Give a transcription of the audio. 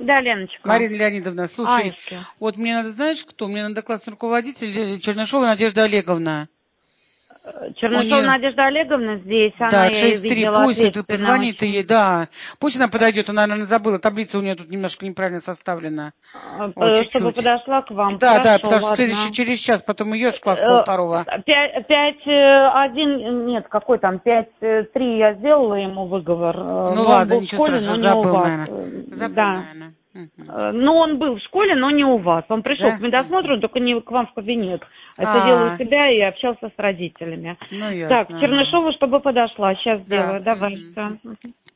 Да, Леночка. Марина Леонидовна, слушай, Аечки. вот мне надо, знаешь кто? Мне надо классный руководитель Чернышова Надежда Олеговна. Чернышова Надежда Олеговна здесь, Да, она, я ее 6-3, видела, пусть это ответственная позвонит очень. ей, да. Пусть она подойдет, она, наверное, забыла, таблица у нее тут немножко неправильно составлена. Вот, Чтобы чуть-чуть. подошла к вам. Да, Хорошо, да, потому что ладно. через час, потом ее в класс полвторого. 5-1, нет, какой там, 5-3 я сделала ему выговор, Ну но он ладно, был в ничего школе, но страшного, не у забыл, вас. наверное. Забыл, Да. наверное. Угу. Ну, он был в школе, но не у вас. Он пришел к Да? медосмотру, только не к вам в кабинет. Сидел у А, себя и общался с родителями. ну Так, ясно. Ага. Чернышова, чтобы подошла. Сейчас Да. сделаю. Давай. Угу. Да.